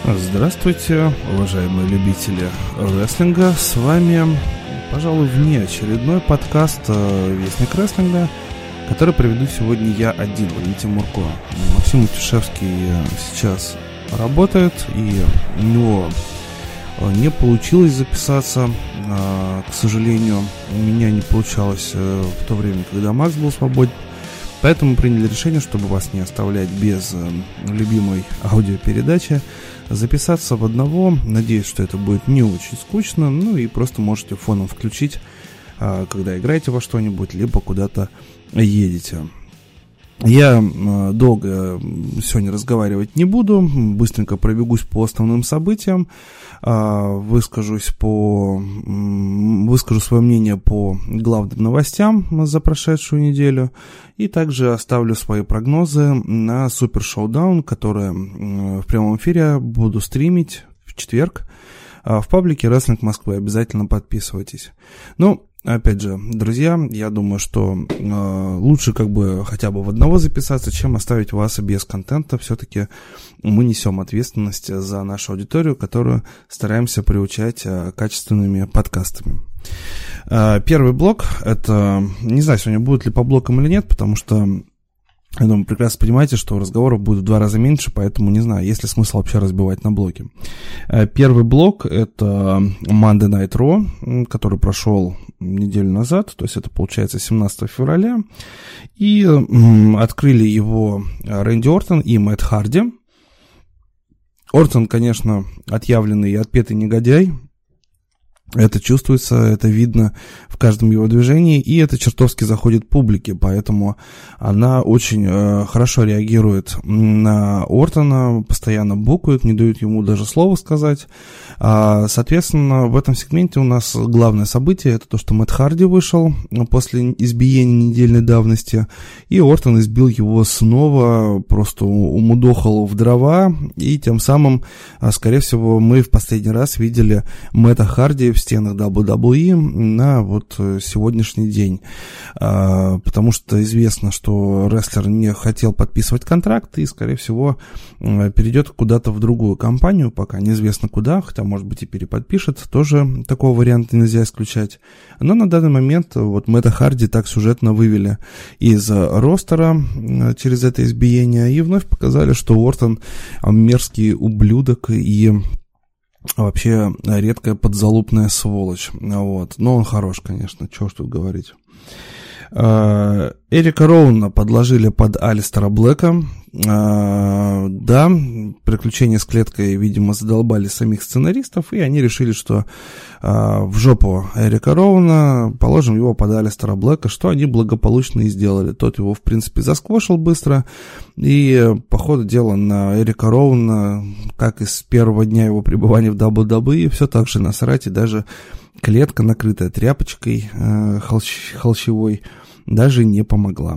Здравствуйте, уважаемые любители рестлинга. С вами, пожалуй, внеочередной подкаст «Вестник рестлинга», который проведу сегодня я один, Валентин Мурко. Максим Утишевский сейчас работает, и у него не получилось записаться. К сожалению, у меня не получалось в то время, когда Макс был свободен. Поэтому приняли решение, чтобы вас не оставлять без любимой аудиопередачи, записаться в одного. Надеюсь, что это будет не очень скучно. Ну и просто можете фоном включить, когда играете во что-нибудь, либо куда-то едете. Я долго сегодня разговаривать не буду, быстренько пробегусь по основным событиям, выскажу свое мнение по главным новостям за прошедшую неделю и также оставлю свои прогнозы на Супер Шоудаун, которое в прямом эфире буду стримить в четверг в паблике Wrestling Москвы. Обязательно подписывайтесь. Опять же, друзья, я думаю, что лучше хотя бы в одного записаться, чем оставить вас без контента. Все-таки мы несем ответственность за нашу аудиторию, которую стараемся приучать качественными подкастами. Первый блок, это, не знаю, сегодня будет ли по блокам или нет, потому что, я думаю, прекрасно понимаете, что разговоров будет в 2 раза меньше, поэтому не знаю, есть ли смысл вообще разбивать на блоки. Первый блок — это Monday Night Raw, который прошел неделю назад, то есть это получается 17 февраля, и открыли его Рэнди Ортон и Мэтт Харди. Ортон, конечно, отъявленный и отпетый негодяй. Это чувствуется, это видно в каждом его движении, и это чертовски заходит публике, поэтому она очень хорошо реагирует на Ортона, постоянно букают, не дают ему даже слова сказать. Соответственно, в этом сегменте у нас главное событие — это то, что Мэтт Харди вышел после избиения недельной давности, и Ортон избил его снова, просто умудохал в дрова, и тем самым, скорее всего, мы в последний раз видели Мэтта Харди в стенах WWE на сегодняшний день, потому что известно, что рестлер не хотел подписывать контракт и, скорее всего, перейдет куда-то в другую компанию, пока неизвестно куда, хотя, может быть, и переподпишет, тоже такого варианта нельзя исключать. Но на данный момент Мэтта Харди так сюжетно вывели из ростера через это избиение и вновь показали, что Ортон мерзкий ублюдок и вообще редкая подзалупная сволочь. Но он хорош, конечно, чего ж тут говорить. Эрика Роуна подложили под Алистера Блэка. Да, приключения с клеткой, видимо, задолбали самих сценаристов, и они решили, что в жопу Эрика Роуна положим его под Алистера Блэка, что они благополучно и сделали. Тот его, в принципе, засквошил быстро, и, по ходу дела, на Эрика Роуна, как и с первого дня его пребывания в WWE, все так же насрать, и даже клетка, накрытая тряпочкой холщевой, даже не помогла.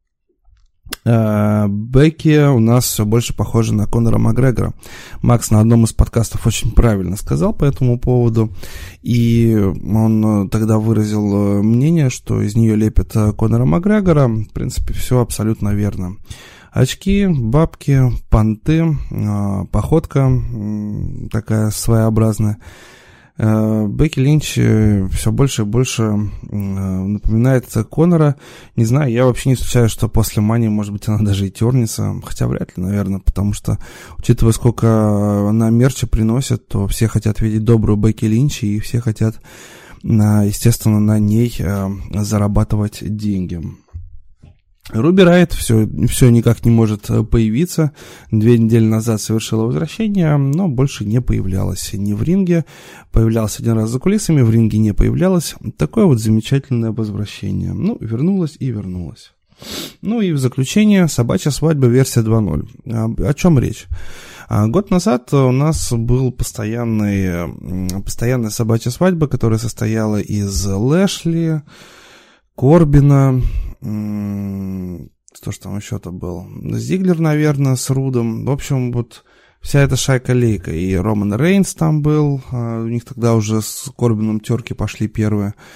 Бекки у нас все больше похожа на Конора Макгрегора. Макс на одном из подкастов очень правильно сказал по этому поводу, и он тогда выразил мнение, что из нее лепят Конора Макгрегора. В принципе, все абсолютно верно. Очки, бабки, понты, походка такая своеобразная. Бекки Линч все больше и больше напоминает Конора. Не знаю, я вообще не исключаю, что после Мани, может быть, она даже и тернется. Хотя вряд ли, наверное, потому что, учитывая, сколько она мерча приносит, то все хотят видеть добрую Бекки Линч, и все хотят, естественно, на ней зарабатывать деньги. Руби Райт все никак не может появиться. 2 недели назад совершила возвращение, но больше не появлялась ни в ринге. Появлялась 1 раз за кулисами, в ринге не появлялась. Такое замечательное возвращение. Вернулась и вернулась. И в заключение собачья свадьба версия 2.0. О чем речь? Год назад у нас был постоянная собачья свадьба, которая состояла из Лэшли, Корбина, что ж там еще-то был, Зиглер, наверное, с Рудом. В общем, вся эта шайка-лейка. И Роман Рейнс там был, у них тогда уже с Корбином терки пошли первые.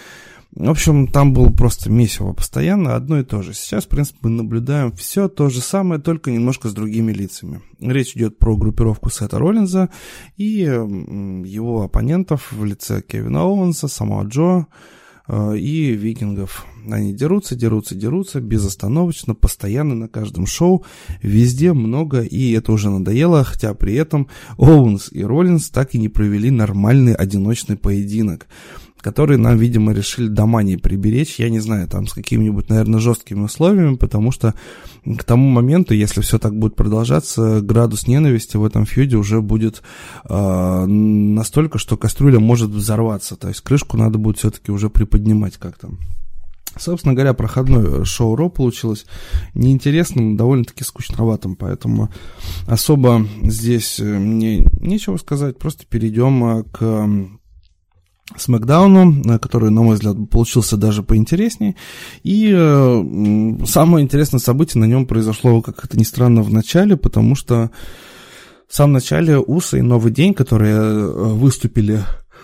В общем, там было просто месиво постоянно, одно и то же. Сейчас, в принципе, мы наблюдаем все то же самое, только немножко с другими лицами. Речь идет про группировку Сета Роллинза и его оппонентов в лице Кевина Оуэнса, Самоа Джо и викингов. Они дерутся безостановочно, постоянно на каждом шоу, везде много, и это уже надоело, хотя при этом Оуэнс и Роллинс так и не провели нормальный одиночный поединок, который нам, видимо, решили до мании приберечь, я не знаю, там с какими-нибудь, наверное, жесткими условиями, потому что к тому моменту, если все так будет продолжаться, градус ненависти в этом фьюде уже будет настолько, что кастрюля может взорваться, то есть крышку надо будет все-таки уже приподнимать как-то. Собственно говоря, проходное шоу Ро получилось неинтересным, довольно-таки скучноватым, поэтому особо здесь мне нечего сказать, просто перейдем к Смэкдауну, который, на мой взгляд, получился даже поинтереснее. И самое интересное событие на нем произошло, как это ни странно, в начале, потому что в самом начале Усы и Новый День, которые выступили...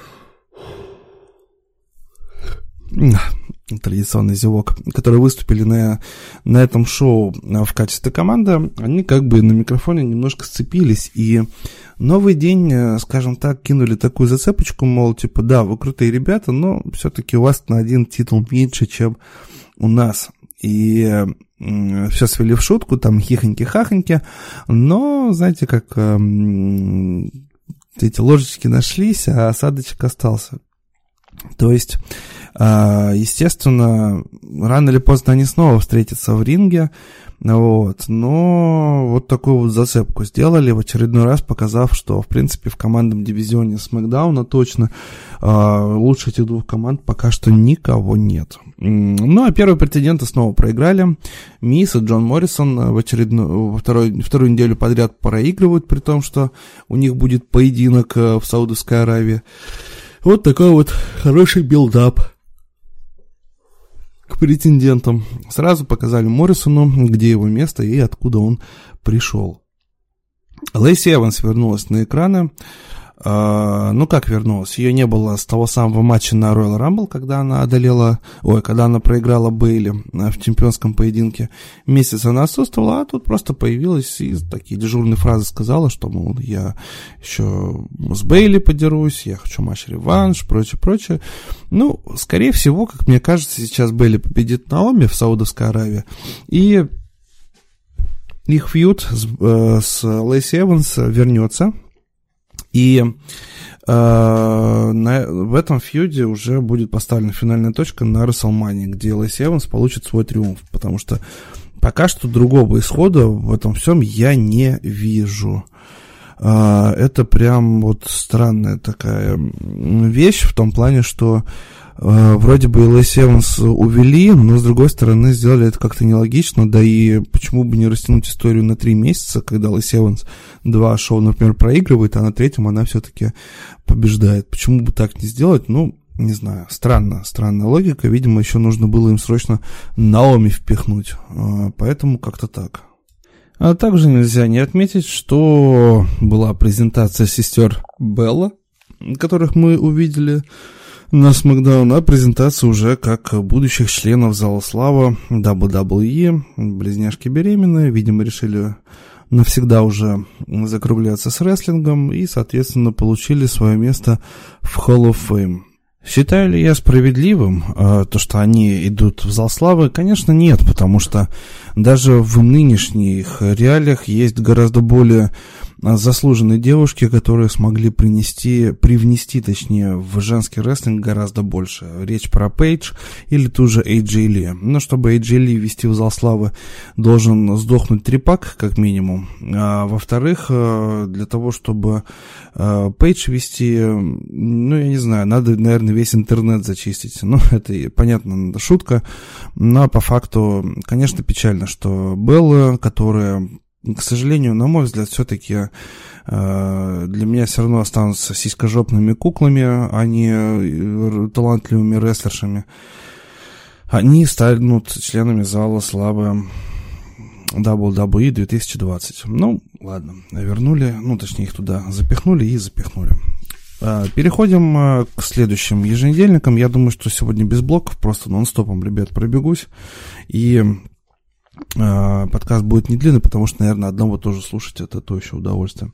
Традиционный зевок, которые выступили на этом шоу в качестве команды, они как бы на микрофоне немножко сцепились, и Новый День, скажем так, кинули такую зацепочку, мол, типа, да, вы крутые ребята, но все-таки у вас на один титул меньше, чем у нас. И все свели в шутку, там хихоньки-хахоньки, но, знаете, как эти ложечки нашлись, а осадочек остался. То есть, естественно, рано или поздно они снова встретятся в ринге, вот, но вот такую вот зацепку сделали, в очередной раз показав, что, в принципе, в командном дивизионе Смэкдауна точно лучше этих двух команд пока что никого нет. Ну, а первые претенденты снова проиграли. Мисс и Джон Моррисон вторую неделю подряд проигрывают, при том, что у них будет поединок в Саудовской Аравии. Вот такой вот хороший билдап к претендентам. Сразу показали Моррисону, где его место и откуда он пришел. Лэйси Эванс вернулась на экраны. Ну, как вернулась? Ее не было с того самого матча на Royal Rumble, когда она проиграла Бейли в чемпионском поединке. Месяц она отсутствовала, а тут просто появилась и такие дежурные фразы сказала, что, мол, я еще с Бейли подерусь, я хочу матч-реванш, прочее. Ну, скорее всего, как мне кажется, сейчас Бейли победит Наоми в Саудовской Аравии, и их фьюд с Лэйси Эванс вернется. И в этом фьюде уже будет поставлена финальная точка на WrestleMania, где Лэйси Эванс получит свой триумф, потому что пока что другого исхода в этом всем я не вижу. Это прям вот странная такая вещь в том плане, что вроде бы Лэйси Эванс увели, но с другой стороны сделали это как-то нелогично, да и почему бы не растянуть историю на 3 месяца, когда Лэйси Эванс 2 шоу, например, проигрывает, а на 3-м она все-таки побеждает. Почему бы так не сделать? Ну, не знаю, странная логика, видимо, еще нужно было им срочно Наоми впихнуть, поэтому как-то так. А также нельзя не отметить, что была презентация сестер Белла, которых мы увидели на Смэкдаун, а презентация уже как будущих членов Зала Славы WWE, близняшки беременные, видимо, решили навсегда уже закругляться с рестлингом и, соответственно, получили свое место в Hall of Fame. Считаю ли я справедливым то, что они идут в Зал Славы? Конечно, нет, потому что даже в нынешних реалиях есть гораздо более заслуженные девушки, которые смогли привнести в женский рестлинг гораздо больше. Речь про Пейдж или ту же AJ Ли. Но чтобы AJ Ли ввести в Зал Славы, должен сдохнуть трипак, как минимум. А во-вторых, для того, чтобы Пейдж ввести, ну, я не знаю, надо, наверное, весь интернет зачистить. Ну, это, понятно, шутка, но по факту, конечно, печально, что Белла, которая, к сожалению, на мой взгляд, все-таки для меня все равно останутся сиськожопными куклами, а не талантливыми рестлершами. Они станут членами Зала Славы WWE 2020. Ну, ладно, вернули, ну, точнее, их туда запихнули. Переходим к следующим еженедельникам. Я думаю, что сегодня без блоков, просто нон-стопом, ребят, пробегусь. И подкаст будет не длинный, потому что, наверное, одного тоже слушать это то еще удовольствие.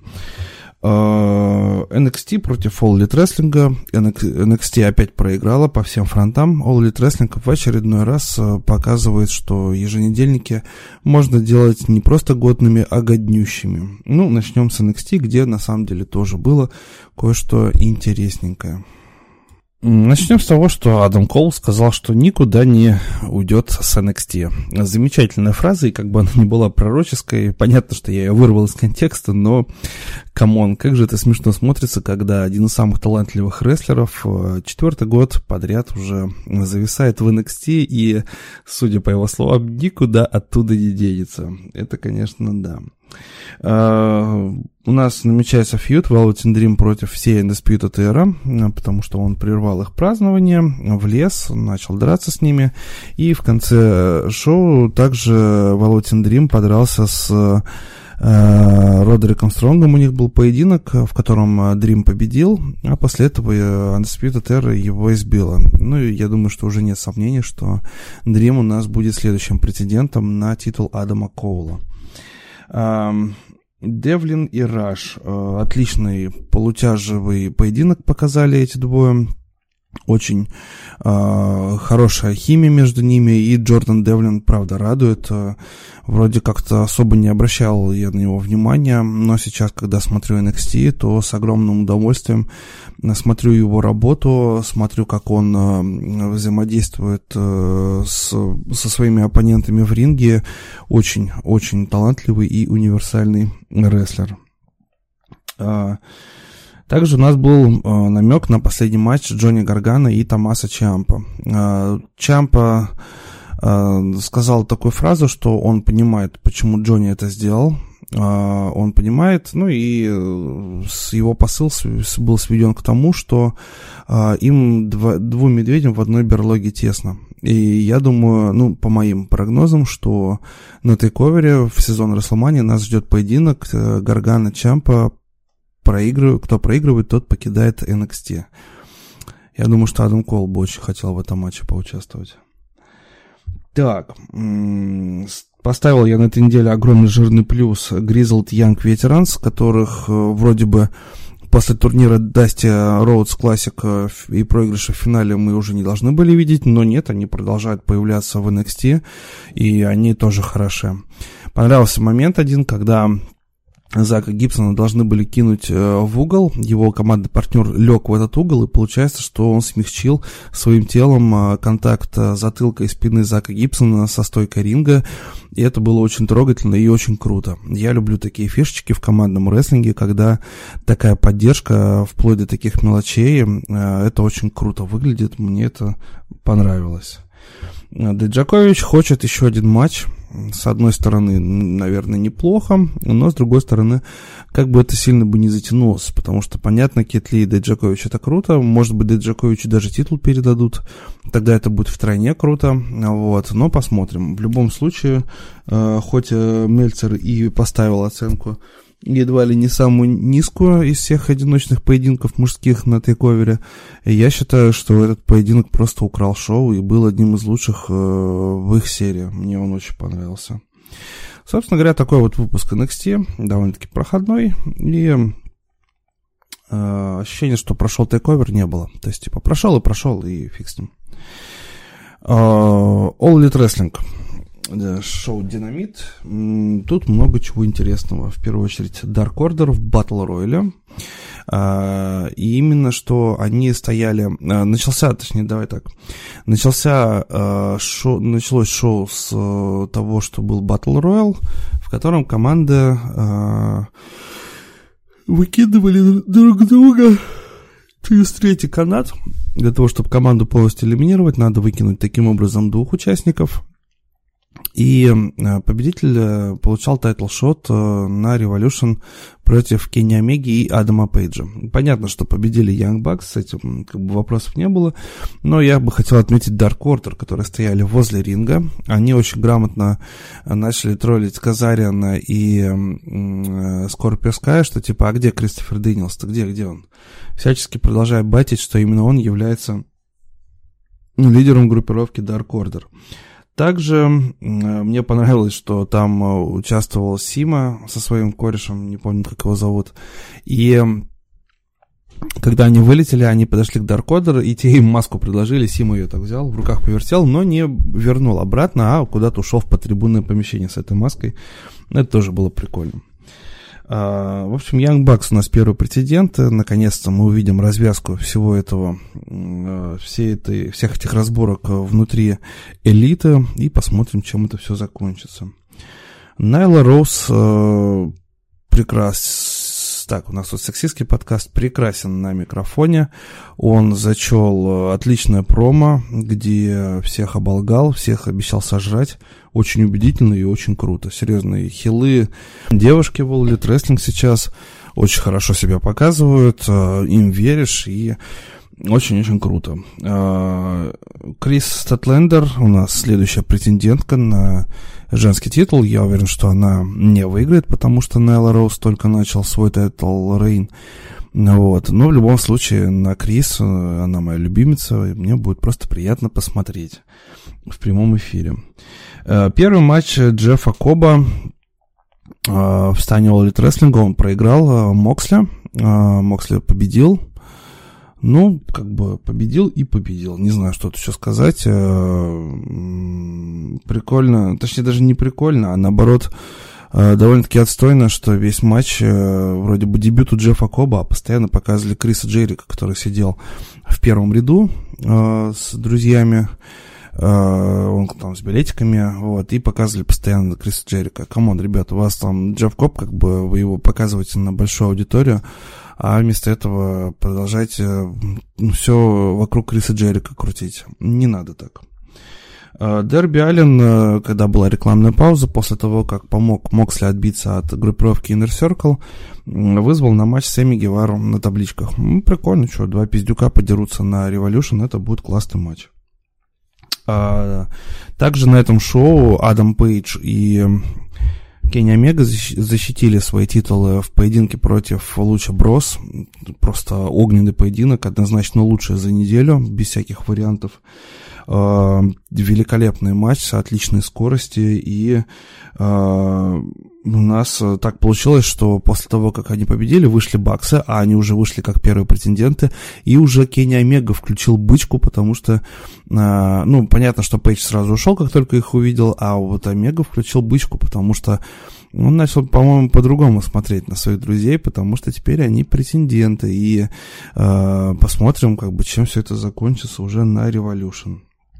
NXT против All Elite Wrestling. NXT опять проиграла по всем фронтам. All Elite Wrestling в очередной раз показывает, что еженедельники можно делать не просто годными, а годнющими. Ну, начнем с NXT, где на самом деле тоже было кое-что интересненькое. Начнем с того, что Адам Коул сказал, что никуда не уйдет с NXT. Замечательная фраза, и как бы она ни была пророческой, понятно, что я ее вырвал из контекста, но, камон, как же это смешно смотрится, когда один из самых талантливых рестлеров 4-й год подряд уже зависает в NXT, и, судя по его словам, никуда оттуда не денется. Это, конечно, да. У нас намечается фьюд Velvet Dream против всей Undisputed Era, потому что он прервал их празднование, влез, начал драться с ними, и в конце шоу также Velvet Dream подрался с Родериком Стронгом. У них был поединок, в котором Dream победил, а после этого Undisputed Era его избила. Ну и я думаю, что уже нет сомнений, что Dream у нас будет следующим претендентом на титул Адама Коула. Девлин и Раш. Отличный полутяжевый поединок показали эти двое. Очень хорошая химия между ними, и Джордан Девлин, правда, радует. Вроде как-то особо не обращал я на него внимания, но сейчас, когда смотрю NXT, то с огромным удовольствием смотрю его работу, смотрю, как он взаимодействует со своими оппонентами в ринге. Очень талантливый и универсальный рестлер. Также у нас был намек на последний матч Джонни Гаргано и Томмасо Чиампа. Чиампа сказал такую фразу, что он понимает, почему Джонни это сделал. Он понимает, ну и его посыл был сведен к тому, что им двум медведям в одной берлоге тесно. И я думаю, ну, по моим прогнозам, что на тейковере в сезон Расселмании нас ждет поединок Гаргано-Чиампа. Кто проигрывает, тот покидает NXT. Я думаю, что Адам Коул бы очень хотел в этом матче поучаствовать. Так, поставил я на этой неделе огромный жирный плюс Grizzled Young Veterans, которых вроде бы после турнира Dusty Rhodes Classic и проигрыша в финале мы уже не должны были видеть, но нет, они продолжают появляться в NXT, и они тоже хороши. Понравился момент один, когда Зака Гибсона должны были кинуть в угол, его командный партнер лег в этот угол, и получается, что он смягчил своим телом контакт затылка и спины Зака Гибсона со стойкой ринга, и это было очень трогательно и очень круто. Я люблю такие фишечки в командном рестлинге, когда такая поддержка вплоть до таких мелочей, это очень круто выглядит, мне это понравилось. Диджакович хочет еще один матч. С одной стороны, наверное, неплохо, но с другой стороны, как бы это сильно бы не затянулось, потому что, понятно, Кит Ли и Диджакович это круто, может быть, Диджаковичу даже титул передадут, тогда это будет втройне круто, вот, но посмотрим. В любом случае, хоть Мельцер и поставил оценку едва ли не самую низкую из всех одиночных поединков мужских на тейковере, я считаю, что этот поединок просто украл шоу и был одним из лучших в их серии. Мне он очень понравился. Собственно говоря, такой вот выпуск NXT, довольно-таки проходной, и ощущение, что прошел тейковер, не было. То есть, типа, прошел, и фиг с ним. All Elite Wrestling. Шоу «Динамит». Тут много чего интересного. В первую очередь Dark Order в Battle Royale. И именно что они стояли... Началось шоу с того, что был Battle Royale, в котором команды выкидывали друг друга через третий канат. Для того, чтобы команду полностью элиминировать, надо выкинуть таким образом двух участников. И победитель получал тайтл-шот на Revolution против Кенни Омеги и Адама Пейджа. Понятно, что победили Young Bucks, с этим вопросов не было, но я бы хотел отметить Dark Order, которые стояли возле ринга. Они очень грамотно начали троллить Казариана и Скорпио Скай, что типа, а где Кристофер Дэниелс-то, где он? Всячески продолжая батить, что именно он является лидером группировки Dark Order. Также мне понравилось, что там участвовал Сима со своим корешем, не помню, как его зовут. И когда они вылетели, они подошли к Dark Order, и те им маску предложили. Сима ее так взял, в руках повертел, но не вернул обратно, а куда-то ушел в подтрибунное помещение с этой маской. Это тоже было прикольно. В общем, Young Bucks у нас первый претендент. Наконец-то мы увидим развязку всего этого, всех этих разборок внутри элиты, и посмотрим, чем это все закончится. Найла Роуз Так, у нас тут сексистский подкаст прекрасен на микрофоне. Он зачел отличное промо, где всех оболгал, всех обещал сожрать. Очень убедительно и очень круто. Серьезные хилы. Девушки в All Elite Wrestling сейчас очень хорошо себя показывают. Им веришь, и очень-очень круто. Крис Статлендер у нас следующая претендентка на женский титул. Я уверен, что она не выиграет, потому что Найла Роуз только начал свой тайтл рейн. Вот. Но в любом случае на Крис, она моя любимица, и мне будет просто приятно посмотреть в прямом эфире. Первый матч Джеффа Коба в стане All Elite Wrestling, он проиграл Моксли. Моксли победил. Ну, как бы победил и победил. Не знаю, что тут еще сказать. Прикольно, точнее даже не прикольно, а наоборот довольно-таки отстойно, что весь матч вроде бы дебют у Джеффа Коба, а постоянно показывали Криса Джерика, который сидел в первом ряду с друзьями. Он там с билетиками, вот, и показывали постоянно Криса Джерика. Камон, ребята, у вас там Джефф Коб, как бы вы его показываете на большую аудиторию, а вместо этого продолжайте все вокруг Криса Джерика крутить. Не надо так. Дерби Аллен, когда была рекламная пауза, после того, как помог Моксли отбиться от группировки Inner Circle, вызвал на матч Сэмми Гевару на табличках. Прикольно, что, два пиздюка подерутся на Revolution, это будет классный матч. Также на этом шоу Адам Пейдж и Кенни Омега защитили свои титулы в поединке против Луча Брос. Просто огненный поединок, однозначно лучший за неделю, без всяких вариантов. Великолепный матч с отличной скоростью, и у нас так получилось, что после того, как они победили, вышли Баксы, а они уже вышли как первые претенденты, и уже Кенни Омега включил бычку, потому что, ну, понятно, что Пейдж сразу ушел, как только их увидел, а вот Омега включил бычку, потому что он начал, по-моему, по-другому смотреть на своих друзей, потому что теперь они претенденты, и посмотрим, как бы, чем все это закончится уже на Revolution.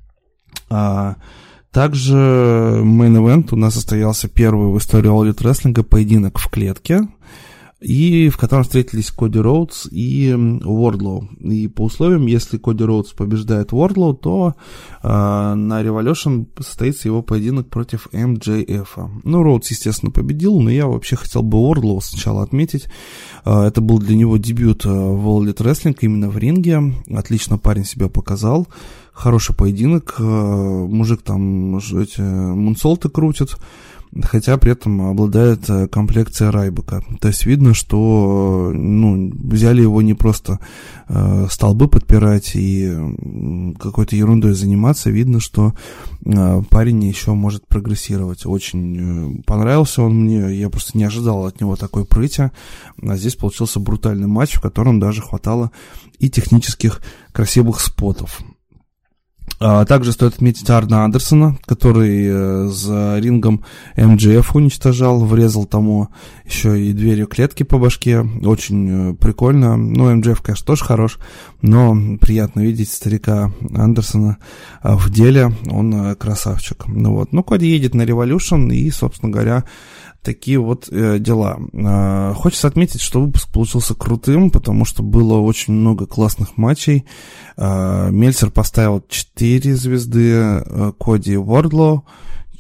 Также мейн-эвент у нас состоялся первый в истории All Elite Wrestling поединок в клетке, и в котором встретились Коди Роудс и Уордлоу. И по условиям, если Коди Роудс побеждает Уордлоу, то на Revolution состоится его поединок против MJF. Ну, Роудс, естественно, победил, но я вообще хотел бы Уордлоу сначала отметить. Это был для него дебют в All Elite Wrestling именно в ринге. Отлично парень себя показал. Хороший поединок. Мужик там эти мунсолты крутит, хотя при этом обладает комплекцией Райбека. То есть видно, что взяли его не просто столбы подпирать и какой-то ерундой заниматься. Видно, что парень еще может прогрессировать. Очень понравился он мне. Я просто не ожидал от него такой прыти. А здесь получился брутальный матч, в котором даже хватало и технических красивых спотов. Также стоит отметить Арна Андерсона, который за рингом МДФ уничтожал, врезал тому еще и дверью клетки по башке. Очень прикольно. Ну, МДФ, конечно, тоже хорош, но приятно видеть старика Андерсона в деле. Он красавчик. Ну, Коди едет на Revolution, и, собственно говоря, такие вот дела. Хочется отметить, что выпуск получился крутым, потому что было очень много классных матчей. Мельцер поставил 4 звезды, Коди и Уордлоу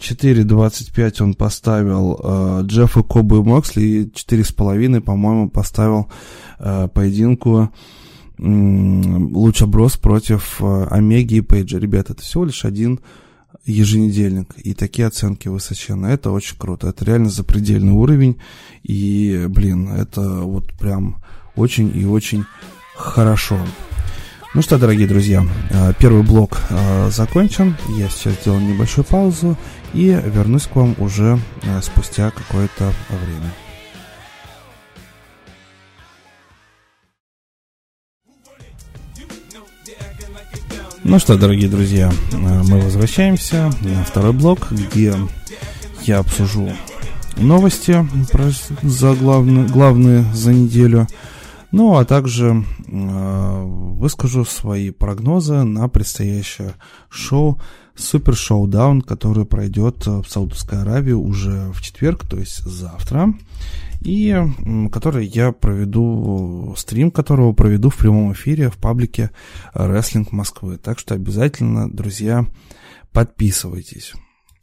4.25 он поставил Джеффу Кобу и Моксли, и 4.5, по-моему, поставил поединку Луча Брос против Омеги и Пейджа. Ребята, это всего лишь один еженедельник, и такие оценки высоченные. Это очень круто, это реально запредельный уровень, и, это вот прям очень и очень хорошо. Ну что, дорогие друзья, первый блок закончен, я сейчас сделаю небольшую паузу и вернусь к вам уже спустя какое-то время. Ну что, дорогие друзья, мы возвращаемся на второй блок, где я обсужу новости главные за неделю, ну а также выскажу свои прогнозы на предстоящее шоу Super Showdown, которое пройдет в Саудовской Аравии уже в четверг, то есть завтра, и который я проведу, стрим которого проведу в прямом эфире в паблике Wrestling Москвы. Так что обязательно, друзья, подписывайтесь.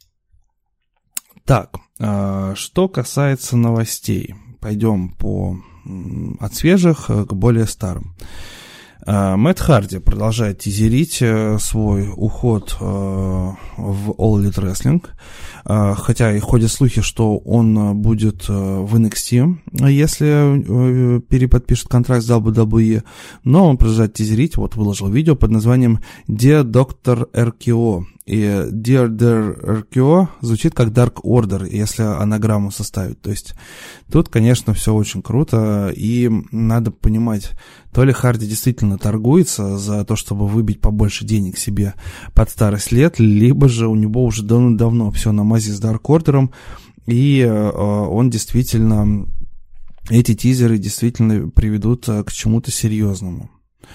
Так, что касается новостей, пойдем от свежих к более старым. Мэтт Харди продолжает тизерить свой уход в All Elite Wrestling, хотя и ходят слухи, что он будет в NXT, если переподпишет контракт с WWE, но он продолжает тизерить, вот выложил видео под названием Dear Dr. RKO, и Dear RKO звучит как Dark Order, если анаграмму составить, то есть тут, конечно, все очень круто, и надо понимать, то ли Харди действительно торгуется за то, чтобы выбить побольше денег себе под старость лет, либо же у него уже давно все на мази с Dark Order'ом, и он действительно, эти тизеры действительно приведут к чему-то серьезному.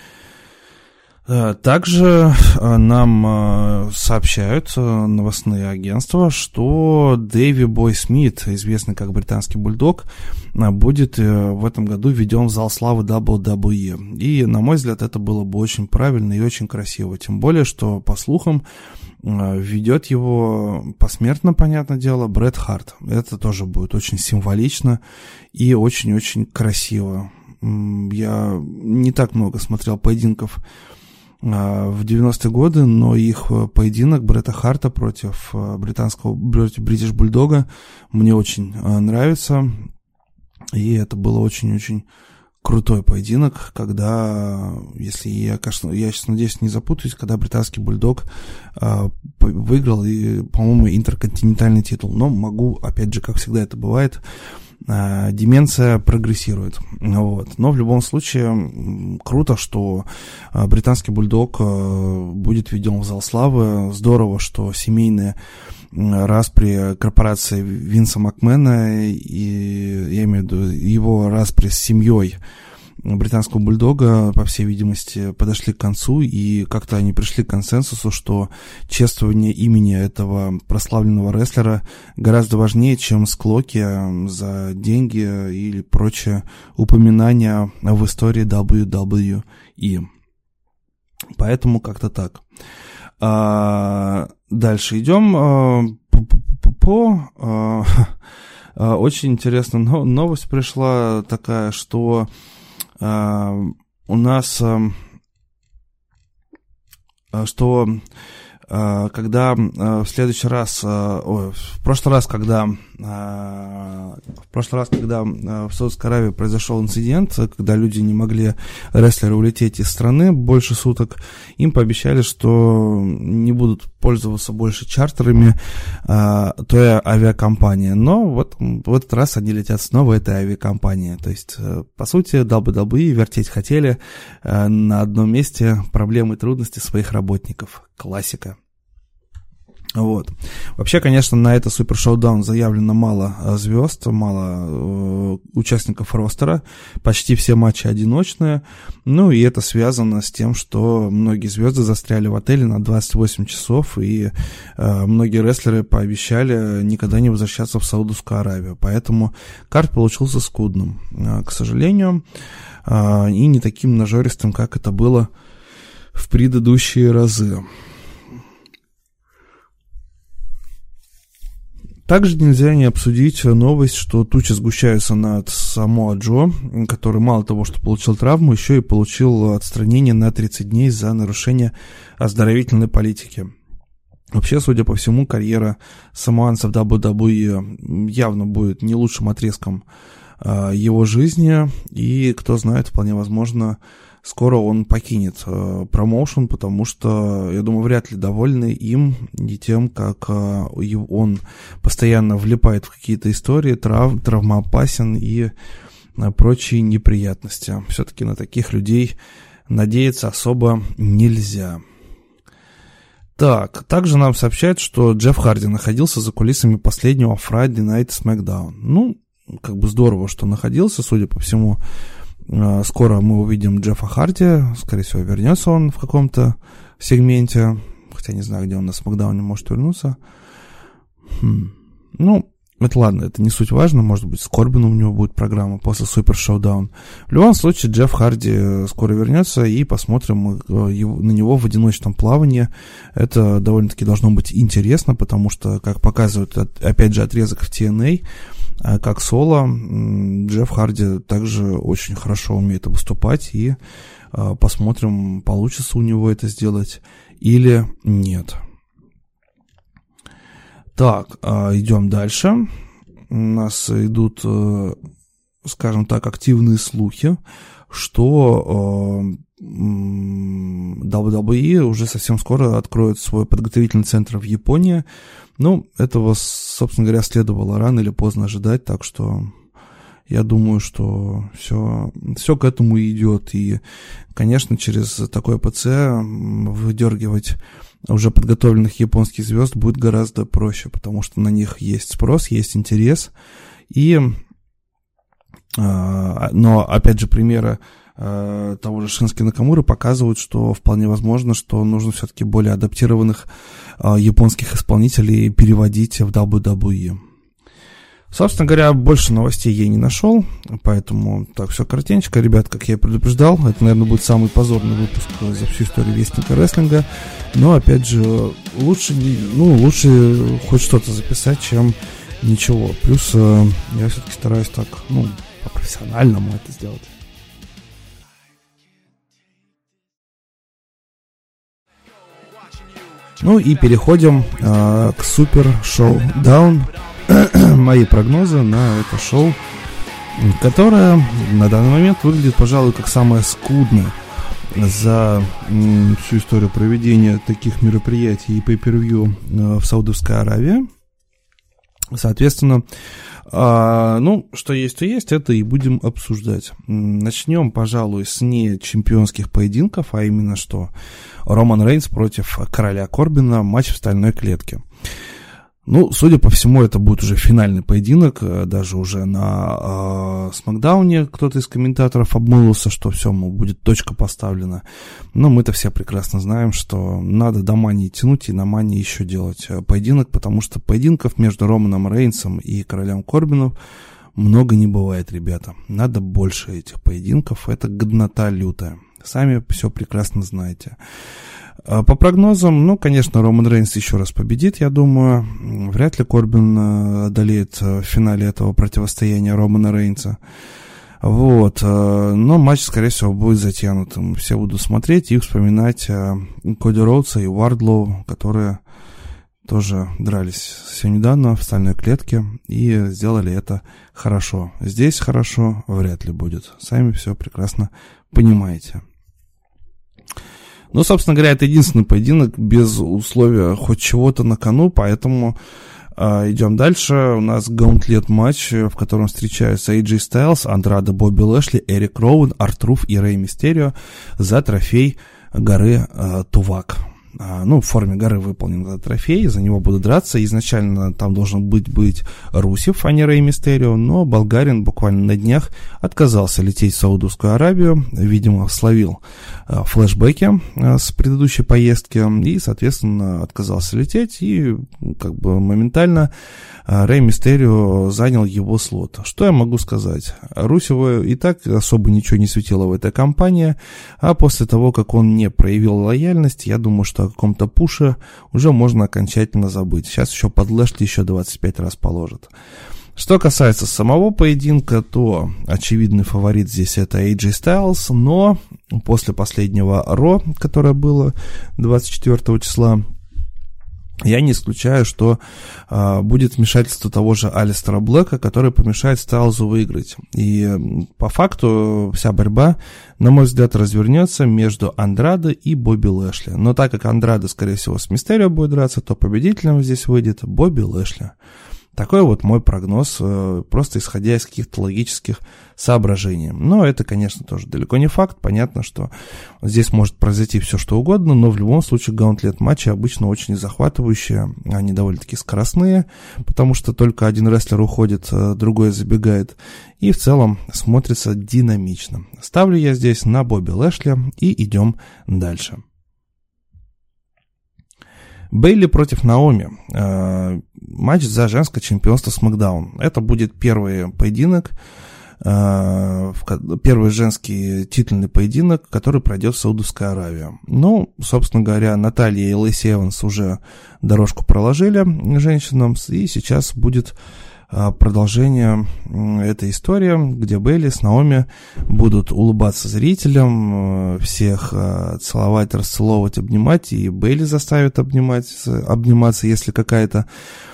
Также нам сообщают новостные агентства, что Дэви Бой Смит, известный как британский бульдог, будет в этом году введен в зал славы WWE. И, на мой взгляд, это было бы очень правильно и очень красиво. Тем более, что, по слухам, ведет его посмертно, понятное дело, Брэд Харт. Это тоже будет очень символично и очень-очень красиво. Я не так много смотрел поединков в 90-е годы, но их поединок Бретта Харта против Бритиш Бульдога мне очень нравится, и это было очень-очень крутой поединок, когда, если я сейчас надеюсь, не запутаюсь, когда британский Бульдог выиграл, и, по-моему, интерконтинентальный титул, но могу, опять же, как всегда это бывает, деменция прогрессирует. Вот. Но в любом случае круто, что британский бульдог будет введен в зал славы. Здорово, что семейные распри корпорации Винса Макмена, и я имею в виду его распри с семьей британского бульдога, по всей видимости, подошли к концу, и как-то они пришли к консенсусу, что чествование имени этого прославленного рестлера гораздо важнее, чем склоки за деньги или прочее упоминания в истории WWE. Поэтому как-то так. Дальше идем очень интересная новость пришла такая, что у нас, что когда в следующий раз, в прошлый раз, когда в Саудовской Аравии произошел инцидент, когда люди не могли, рестлеры, улететь из страны больше суток, им пообещали, что не будут пользоваться больше чартерами той авиакомпании. Но вот в этот раз они летят снова этой авиакомпании. То есть, по сути, WWE вертеть хотели на одном месте проблемы и трудности своих работников. Классика. Вот. Вообще, конечно, на это Super Showdown заявлено мало звезд, мало участников ростера, почти все матчи одиночные, ну и это связано с тем, что многие звезды застряли в отеле на 28 часов, и многие рестлеры пообещали никогда не возвращаться в Саудовскую Аравию, поэтому карт получился скудным, к сожалению, и не таким нажористым, как это было в предыдущие разы. Также нельзя не обсудить новость, что тучи сгущаются над Самоа Джо, который мало того, что получил травму, еще и получил отстранение на 30 дней за нарушение оздоровительной политики. Вообще, судя по всему, карьера самоанца в WWE явно будет не лучшим отрезком его жизни, и, кто знает, вполне возможно, скоро он покинет промоушен, потому что, я думаю, вряд ли довольны им и тем, как он постоянно влипает в какие-то истории, травмоопасен и прочие неприятности. Все-таки на таких людей надеяться особо нельзя. Так, также нам сообщают, что Джефф Харди находился за кулисами последнего Friday Night SmackDown. Ну, как бы здорово, что находился, судя по всему. Скоро мы увидим Джеффа Харди, скорее всего, вернется он в каком-то сегменте, хотя не знаю, где он на Смакдауне может вернуться. Ну, это ладно, это не суть важно, может быть, с Корбином у него будет программа после Супер Шоудаун. В любом случае, Джефф Харди скоро вернется, и посмотрим на него в одиночном плавании. Это довольно-таки должно быть интересно, потому что, как показывает, опять же, отрезок в TNA, как соло, Джефф Харди также очень хорошо умеет выступать, и посмотрим, получится у него это сделать или нет. Так, идем дальше. У нас идут, скажем так, активные слухи, что WWE уже совсем скоро откроет свой подготовительный центр в Японии. Ну, этого, собственно говоря, следовало рано или поздно ожидать, так что я думаю, что все к этому идет. И, конечно, через такой ПЦ выдергивать уже подготовленных японских звезд будет гораздо проще, потому что на них есть спрос, есть интерес. Но, опять же, примеры того же Шински Накамуры показывают, что вполне возможно, что нужно все-таки более адаптированных японских исполнителей переводить в WWE. Собственно говоря, больше новостей я не нашел, поэтому так, все коротенько. Ребят, как я и предупреждал, это, наверное, будет самый позорный выпуск за всю историю Вестника Рестлинга, но, опять же, лучше хоть что-то записать, чем ничего. Плюс я все-таки стараюсь так, по-профессиональному это сделать. Ну и переходим к Супер Шоудаун. Мои прогнозы на это шоу, которое на данный момент выглядит, пожалуй, как самое скудное за всю историю проведения таких мероприятий и pay-per-view в Саудовской Аравии. Соответственно, что есть, то есть, это и будем обсуждать. Начнем, пожалуй, с не чемпионских поединков, а именно что Роман Рейнс против Короля Корбина, матч в стальной клетке. Судя по всему, это будет уже финальный поединок, даже уже на Смакдауне кто-то из комментаторов обмылся, что все, будет точка поставлена. Но мы-то все прекрасно знаем, что надо до мании тянуть и на мании еще делать поединок, потому что поединков между Романом Рейнсом и Королем Корбином много не бывает, ребята. Надо больше этих поединков, это годнота лютая. Сами все прекрасно знаете. По прогнозам, конечно, Роман Рейнс еще раз победит, я думаю. Вряд ли Корбин одолеет в финале этого противостояния Романа Рейнса. Но матч, скорее всего, будет затянутым. Все будут смотреть и вспоминать Коди Роудса и Уордлоу, которые тоже дрались совсем недавно в стальной клетке и сделали это хорошо. Здесь хорошо вряд ли будет. Сами все прекрасно понимаете. Собственно говоря, это единственный поединок без условия хоть чего-то на кону, поэтому идем дальше. У нас гаунтлет матч, в котором встречаются AJ Styles, Андрада, Бобби Лэшли, Эрик Роуэн, Арт-Руф и Рэй Мистерио за трофей горы Тувак. В форме горы выполнен этот трофей, за него будут драться. Изначально там должен быть Русев, а не Рэй Мистерио, но болгарин буквально на днях отказался лететь в Саудовскую Аравию, видимо, словил флешбеки с предыдущей поездки и, соответственно, отказался лететь, и моментально Рэй Мистерио занял его слот. Что я могу сказать? Русеву и так особо ничего не светило в этой кампании, а после того, как он не проявил лояльность, я думаю, что о каком-то пуше уже можно окончательно забыть. Сейчас еще под Лэшли еще 25 раз положат. Что касается самого поединка, то очевидный фаворит здесь это AJ Styles, но после последнего Ро, которое было 24 числа, я не исключаю, что будет вмешательство того же Алистера Блэка, который помешает Стайлзу выиграть. И по факту вся борьба, на мой взгляд, развернется между Андрадо и Бобби Лэшли. Но так как Андрадо, скорее всего, с Мистерио будет драться, то победителем здесь выйдет Бобби Лэшли. Такой вот мой прогноз, просто исходя из каких-то логических соображений. Но это, конечно, тоже далеко не факт. Понятно, что здесь может произойти все, что угодно, но в любом случае гаунтлет-матчи обычно очень захватывающие, они довольно-таки скоростные, потому что только один рестлер уходит, другой забегает, и в целом смотрится динамично. Ставлю я здесь на Бобби Лэшли и идем дальше. Бейли против Наоми. Матч за женское чемпионство SmackDown. Это будет первый поединок, первый женский титульный поединок, который пройдет в Саудовской Аравии. Ну, собственно говоря, Наталья и Лэйси Эванс уже дорожку проложили женщинам, и сейчас будет продолжение этой истории, где Бейли с Наоми будут улыбаться зрителям, всех целовать, расцеловывать, обнимать, и Бейли заставит обниматься, если какая-то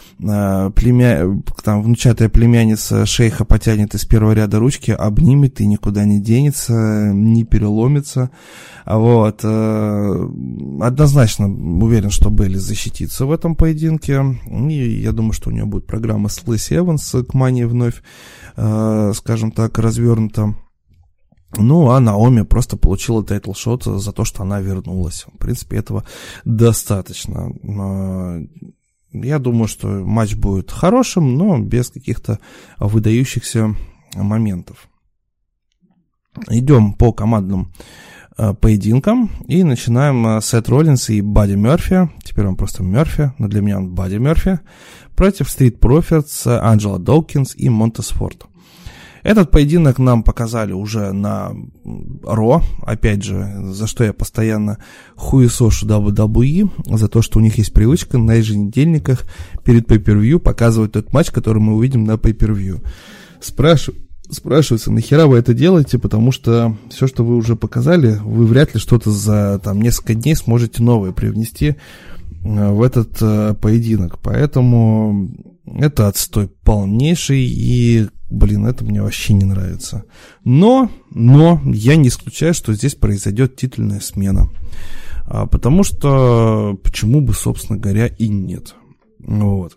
внучатая племянница шейха потянет из первого ряда ручки, обнимет и никуда не денется, не переломится. Вот. Однозначно уверен, что Бейли защитится в этом поединке. И я думаю, что у нее будет программа с Лэйси Эванс к Мании вновь, скажем так, развернута. Ну, а Наоми просто получила тайтл-шот за то, что она вернулась. В принципе, этого достаточно. Я думаю, что матч будет хорошим, но без каких-то выдающихся моментов. Идем по командным поединкам и начинаем Сет Роллинс и Бадди Мерфи. Теперь он просто Мерфи, но для меня он Бадди Мерфи. Против Street Profits, Анджела Доукинс и Монтес Форд. Этот поединок нам показали уже на Ро, опять же, за что я постоянно хуесошу WWE, за то, что у них есть привычка на еженедельниках перед pay-per-view показывать тот матч, который мы увидим на pay-per-view. Спрашивается, нахера вы это делаете, потому что все, что вы уже показали, вы вряд ли что-то за несколько дней сможете новое привнести в этот поединок, поэтому это отстой полнейший, и это мне вообще не нравится. Но я не исключаю, что здесь произойдет титульная смена. Потому что, почему бы, собственно говоря, и нет. Вот.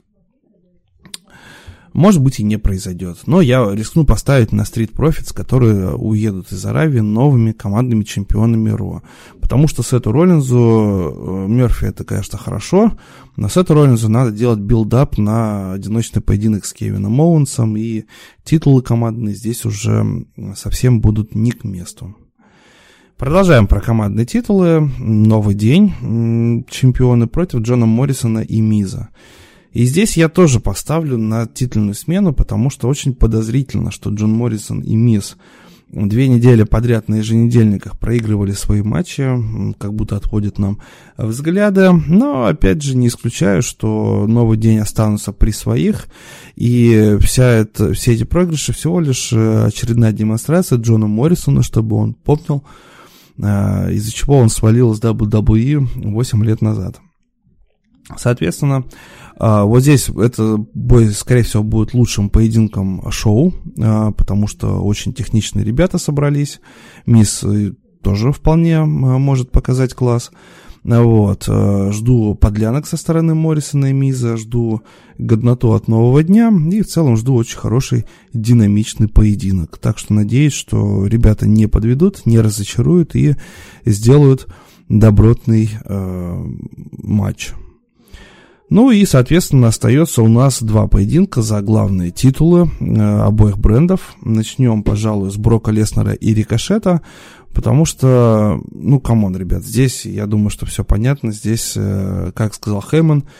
Может быть, и не произойдет. Но я рискну поставить на Street Profits, которые уедут из Аравии новыми командными чемпионами Ро. Потому что Сету Роллинзу, Мерфи это, конечно, хорошо, но Сету Роллинзу надо делать билдап на одиночный поединок с Кевином Оуэнсом, и титулы командные здесь уже совсем будут не к месту. Продолжаем про командные титулы. Новый день. Чемпионы против Джона Моррисона и Миза. И здесь я тоже поставлю на титульную смену, потому что очень подозрительно, что Джон Моррисон и Миз 2 недели подряд на еженедельниках проигрывали свои матчи, как будто отводят нам взгляды. Но, опять же, не исключаю, что новый день останутся при своих, и все эти проигрыши всего лишь очередная демонстрация Джона Моррисона, чтобы он помнил, из-за чего он свалил с WWE 8 лет назад. Соответственно, вот здесь это бой, скорее всего, будет лучшим поединком шоу, потому что очень техничные ребята собрались. Мисс тоже вполне может показать класс. Вот. Жду подлянок со стороны Моррисона и Миза, жду годноту от нового дня и в целом жду очень хороший динамичный поединок. Так что надеюсь, что ребята не подведут, не разочаруют и сделают добротный матч. Ну и, соответственно, остается у нас 2 поединка за главные титулы обоих брендов. Начнем, пожалуй, с Брока Леснера и Рикошета, потому что, камон, ребят, здесь, я думаю, что все понятно. Здесь, как сказал Хейман,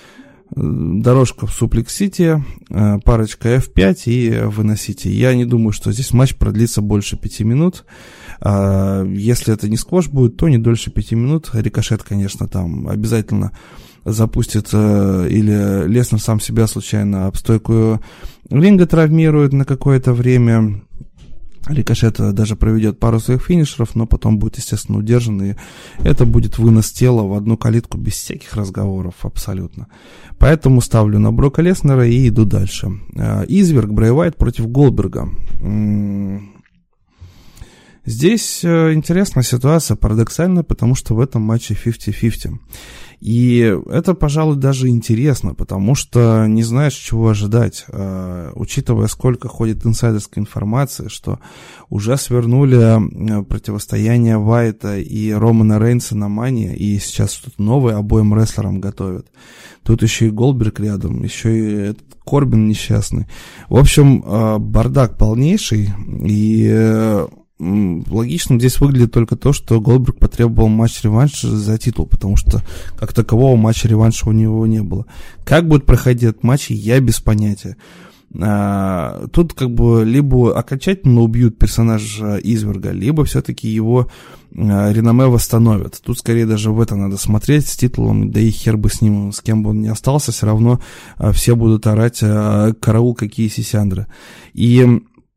дорожка в Suplex-City, парочка F5 и выносите. Я не думаю, что здесь матч продлится больше 5 минут. Если это не сквош будет, то не дольше 5 минут. Рикошет, конечно, там обязательно запустит, или Леснер сам себя случайно об стойку ринга травмирует на какое-то время. Рикошет даже проведет пару своих финишеров, но потом будет, естественно, удержан, и это будет вынос тела в одну калитку без всяких разговоров абсолютно. Поэтому ставлю на Брока Леснера и иду дальше. Изверг, Брэй Уайт против Голдберга. Здесь интересная ситуация, парадоксальная, потому что в этом матче 50-50. И это, пожалуй, даже интересно, потому что не знаешь, чего ожидать. Учитывая, сколько ходит инсайдерской информации, что уже свернули противостояние Уайта и Романа Рейнса на Мане, и сейчас что-то новое обоим рестлерам готовят. Тут еще и Голдберг рядом, еще и этот Корбин несчастный. В общем, бардак полнейший, и логичным здесь выглядит только то, что Голдберг потребовал матч-реванш за титул, потому что как такового матча-реванша у него не было. Как будет проходить этот матч, я без понятия. Тут как бы либо окончательно убьют персонажа Изверга, либо все-таки его реноме восстановят. Тут скорее даже в это надо смотреть с титулом, да и хер бы с ним, с кем бы он ни остался, все равно все будут орать «караул, какие сисяндры». И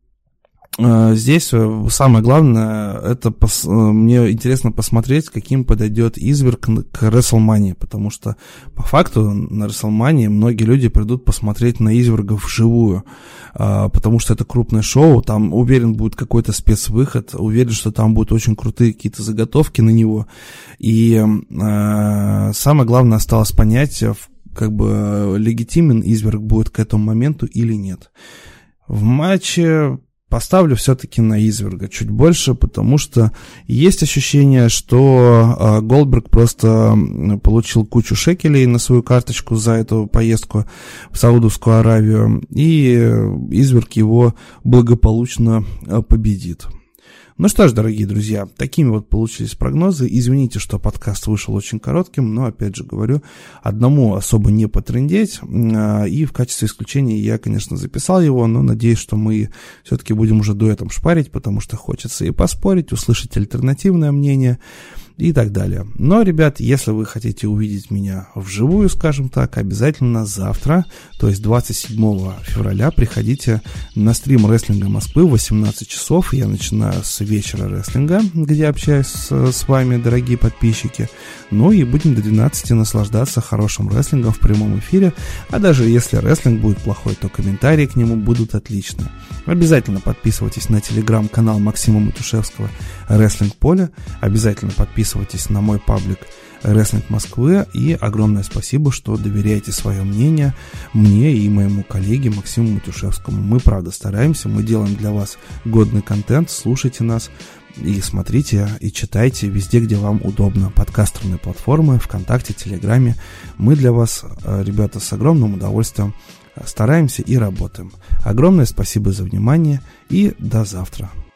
здесь самое главное, это мне интересно посмотреть, каким подойдет Изверг к WrestleMania, потому что по факту на WrestleMania многие люди придут посмотреть на Изверга вживую, потому что это крупное шоу, там, уверен, будет какой-то спецвыход, уверен, что там будут очень крутые какие-то заготовки на него, и самое главное осталось понять, как бы легитимен Изверг будет к этому моменту или нет. В матче поставлю все-таки на Изверга чуть больше, потому что есть ощущение, что Голдберг просто получил кучу шекелей на свою карточку за эту поездку в Саудовскую Аравию, и Изверг его благополучно победит. Ну что ж, дорогие друзья, такими вот получились прогнозы. Извините, что подкаст вышел очень коротким, но, опять же говорю, одному особо не потрындеть. И в качестве исключения я, конечно, записал его, но надеюсь, что мы все-таки будем уже дуэтом шпарить, потому что хочется и поспорить, услышать альтернативное мнение и так далее. Но, ребят, если вы хотите увидеть меня вживую, скажем так, обязательно завтра, то есть 27 февраля, приходите на стрим рестлинга Москвы в 18 часов. Я начинаю с вечера рестлинга, где общаюсь с вами, дорогие подписчики. Ну и будем до 12 наслаждаться хорошим рестлингом в прямом эфире. А даже если рестлинг будет плохой, то комментарии к нему будут отличные. Обязательно подписывайтесь на телеграм-канал Максима Матюшевского «Рестлинг Поле». Обязательно подписывайтесь на мой паблик «Рестлинг Москвы». И огромное спасибо, что доверяете свое мнение мне и моему коллеге Максиму Матюшевскому. Мы, правда, стараемся, мы делаем для вас годный контент. Слушайте нас и смотрите, и читайте везде, где вам удобно. Подкастерные платформы, ВКонтакте, Телеграме. Мы для вас, ребята, с огромным удовольствием стараемся и работаем. Огромное спасибо за внимание и до завтра.